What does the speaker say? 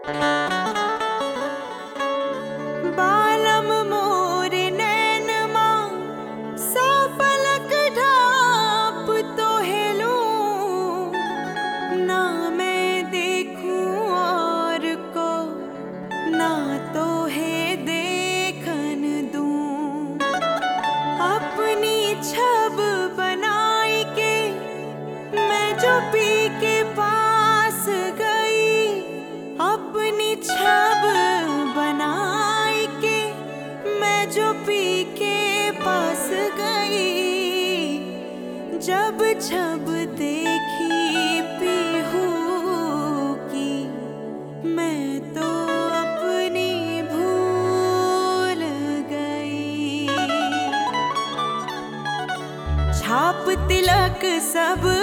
बालम मोर नैन मां सा पलक ढाप तो हेलूं, ना मैं देखूं और को ना तो है देखन दूं। अपनी छब बनाई के मैं जो पी के पास गई, अपनी छब बनाई के मैं जो पी के पास गई। जब छब देखी पीहू की मैं तो अपनी भूल गई। छाप तिलक सब